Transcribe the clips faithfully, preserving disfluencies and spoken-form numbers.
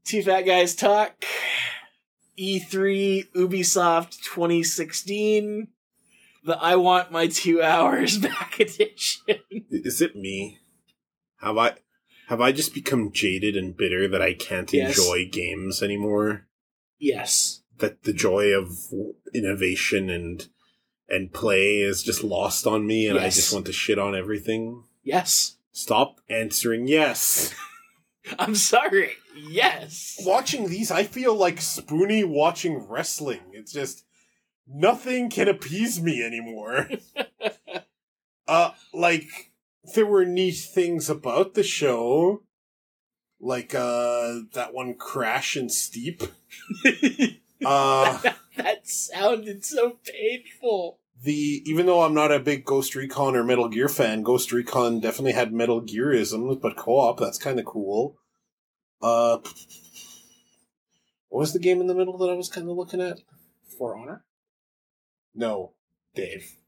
Two Fat Guys Talk, E three Ubisoft twenty sixteen, the I Want My Two Hours Back edition. Is it me? Have I have I just become jaded and bitter that I can't Yes. enjoy games anymore? Yes. That the joy of innovation and and play is just lost on me, and Yes. I just want to shit on everything? Yes. Stop answering yes. I'm sorry. Yes. Watching these, I feel like Spoonie watching wrestling. It's just, nothing can appease me anymore. uh, like, there were neat things about the show. Like, uh, that one Crash and Steep. uh, That sounded so painful. the, even though I'm not a big Ghost Recon or Metal Gear fan, Ghost Recon definitely had Metal Gearisms, but co-op, that's kind of cool. Uh, what was the game in the middle that I was kind of looking at? For Honor? No, Dave.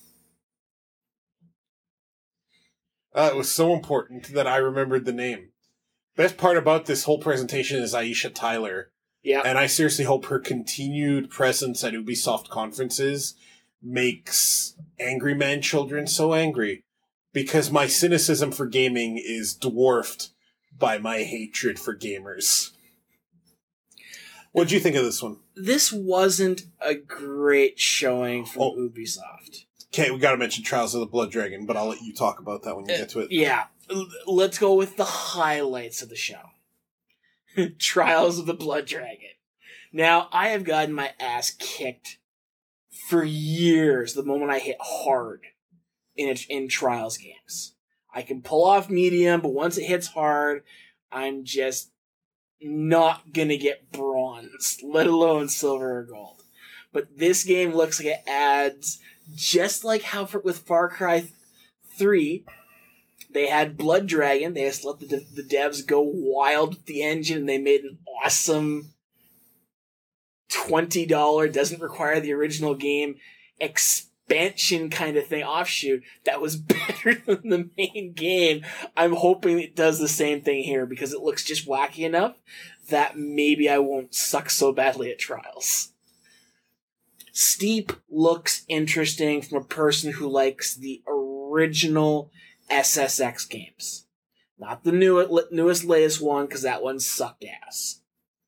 uh, it was so important that I remembered the name. Best part about this whole presentation is Aisha Tyler. Yeah. And I seriously hope her continued presence at Ubisoft conferences makes Angry Man children so angry. Because my cynicism for gaming is dwarfed by my hatred for gamers. What do you think of this one? This wasn't a great showing from Oh. Ubisoft. Okay, we gotta mention Trials of the Blood Dragon, but I'll let you talk about that when you get to it. Yeah. L- Let's go with the highlights of the show. Trials of the Blood Dragon. Now, I have gotten my ass kicked for years the moment I hit hard in a, in Trials games. I can pull off medium, but once it hits hard, I'm just not gonna get bronze, let alone silver or gold. But this game looks like it adds, just like how for, with Far Cry three, they had Blood Dragon, they just let the, the devs go wild with the engine, and they made an awesome twenty dollars, doesn't require the original game, expansion kind of thing, offshoot, that was better than the main game. I'm hoping it does the same thing here, because it looks just wacky enough that maybe I won't suck so badly at Trials. Steep looks interesting from a person who likes the original S S X games. Not the new, newest, latest one, because that one sucked ass.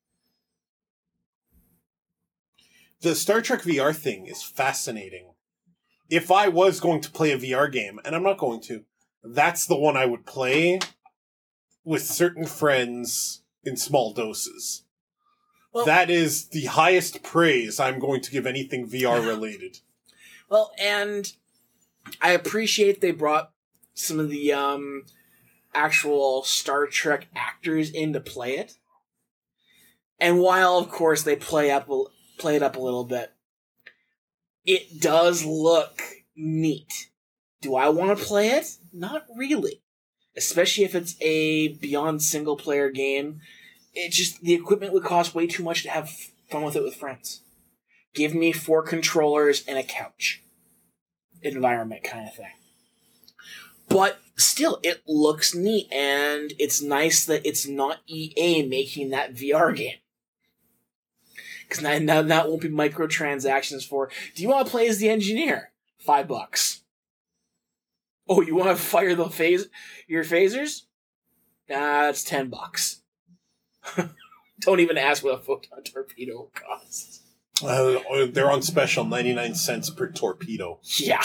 The Star Trek V R thing is fascinating. If I was going to play a V R game, and I'm not going to, that's the one I would play with certain friends in small doses. Well, that is the highest praise I'm going to give anything V R related. Well, and I appreciate they brought some of the um, actual Star Trek actors in to play it. And while, of course, they play up play it up a little bit, it does look neat. Do I want to play it? Not really. Especially if it's a beyond single-player game. It just, the equipment would cost way too much to have fun with it with friends. Give me four controllers and a couch. Environment kind of thing. But still, it looks neat, and it's nice that it's not E A making that V R game. Because now, now that won't be microtransactions for, do you want to play as the engineer? Five bucks. Oh, you want to fire the phase your phasers? Nah, that's ten bucks. Don't even ask what a photon torpedo costs. Uh, they're on special, ninety-nine cents per torpedo. Yeah.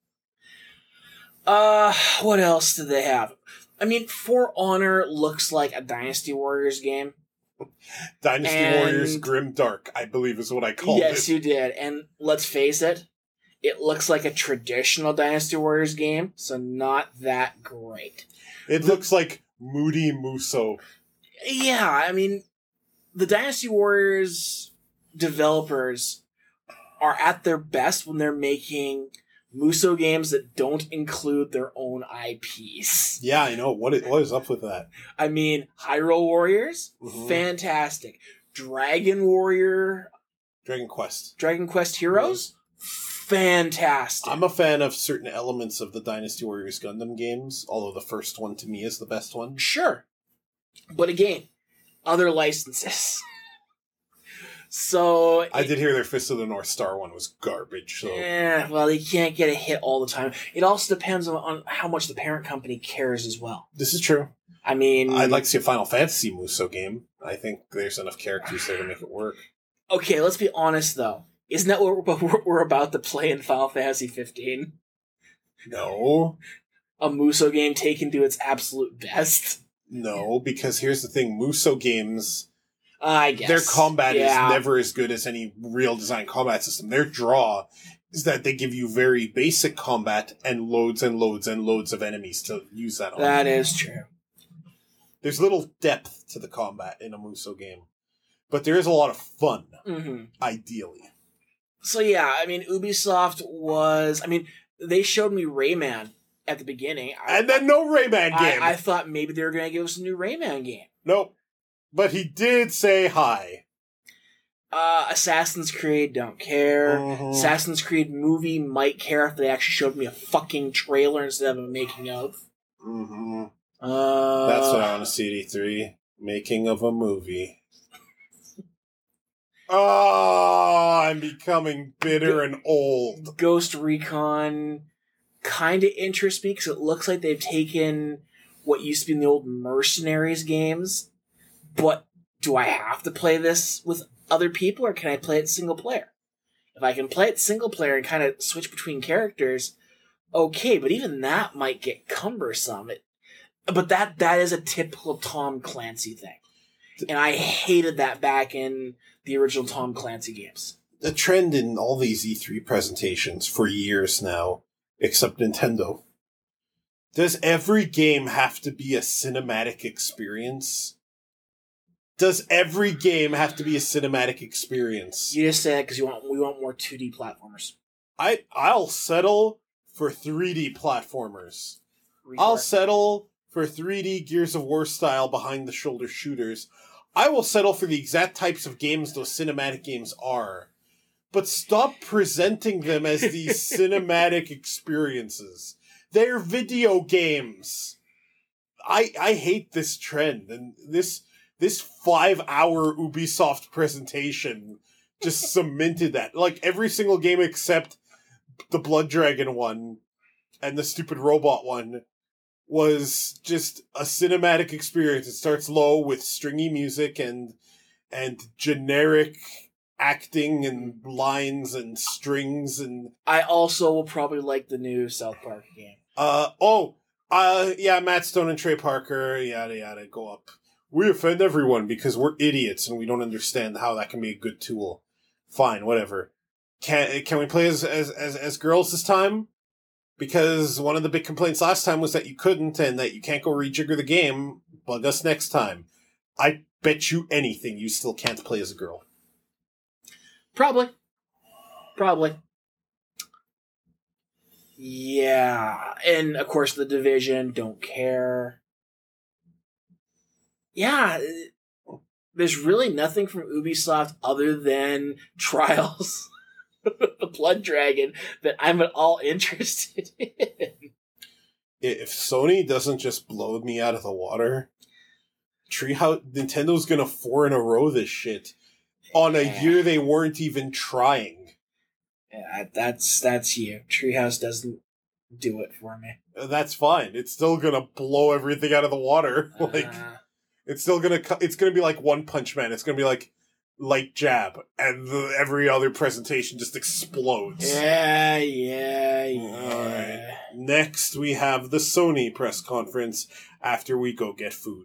Uh, what else do they have? I mean, For Honor looks like a Dynasty Warriors game. Dynasty And- Warriors Grim Dark, I believe is what I called Yes, it. you did. And let's face it, it looks like a traditional Dynasty Warriors game, so not that great. It looks like Moody Muso. Yeah, I mean, the Dynasty Warriors developers are at their best when they're making Muso games that don't include their own I Ps. Yeah, I know. What is, what is up with that? I mean, Hyrule Warriors, Mhm. fantastic. Dragon Warrior, Dragon Quest. Dragon Quest Heroes, fantastic. I'm a fan of certain elements of the Dynasty Warriors Gundam games, although the first one to me is the best one. Sure. But again, other licenses. So I did hear their Fist of the North Star one was garbage. So yeah, well, they can't get a hit all the time. It also depends on, on how much the parent company cares as well. This is true. I mean, I'd like to see a Final Fantasy Musou game. I think there's enough characters there to make it work. Okay, let's be honest though. Isn't that what we're, we're about to play in Final Fantasy fifteen? No. A Musou game taken to its absolute best? No, because here's the thing. Musou games, Uh, I guess. their combat yeah. is never as good as any real design combat system. Their draw is that they give you very basic combat and loads and loads and loads of enemies to use that on. That is true. There's little depth to the combat in a Musou game. But there is a lot of fun, Mm-hmm. ideally. So yeah, I mean, Ubisoft was... I mean, they showed me Rayman at the beginning. I, And then no Rayman game. I, I thought maybe they were going to give us a new Rayman game. Nope. But he did say hi. Uh, Assassin's Creed, don't care. Mhm. Assassin's Creed movie might care if they actually showed me a fucking trailer instead of a making of. Mm-hmm. Uh, That's what I want to see at E three. Making of a movie. Oh, I'm becoming bitter and old. Ghost Recon kind of interests me because it looks like they've taken what used to be in the old Mercenaries games. But do I have to play this with other people, or can I play it single player? If I can play it single player and kind of switch between characters, okay, but even that might get cumbersome. It, but that that is a typical Tom Clancy thing. And I hated that back in the original Tom Clancy games. The trend in all these E three presentations for years now, except Nintendo. Does every game have to be a cinematic experience? Does every game have to be a cinematic experience? You just said because you want we want more two D platformers. I I'll settle for three D platformers. I'll Retard. settle for three D Gears of War style behind the shoulder shooters. I will settle for the exact types of games those cinematic games are. But stop presenting them as these cinematic experiences. They're video games. I I hate this trend, and this this five-hour Ubisoft presentation just cemented that. Like, every single game except the Blood Dragon one and the stupid robot one was just a cinematic experience. It starts low with stringy music and and generic acting and lines and strings and I also will probably like the new South Park game. uh oh uh yeah Matt Stone and Trey Parker, yada yada, go up. We offend everyone because we're idiots and we don't understand how that can be a good tool. Fine, whatever. Can can we play as as as, as girls this time? Because one of the big complaints last time was that you couldn't and that you can't go rejigger the game. Bug us next time. I bet you anything you still can't play as a girl. Probably. Probably. Yeah. And, of course, The Division, don't care. Yeah. There's really nothing from Ubisoft other than Trials, the Blood Dragon, that I'm at all interested in. If Sony doesn't just blow me out of the water, Treehouse, Nintendo's gonna four in a row this shit on a Yeah. year they weren't even trying. Yeah, that's that's you. Treehouse doesn't do it for me. That's fine. It's still gonna blow everything out of the water. Like, Uh, it's still gonna, cu- it's gonna be like One Punch Man. It's gonna be like light jab, and the, every other presentation just explodes. yeah, yeah, yeah. Alright. Next, we have the Sony press conference after we go get food.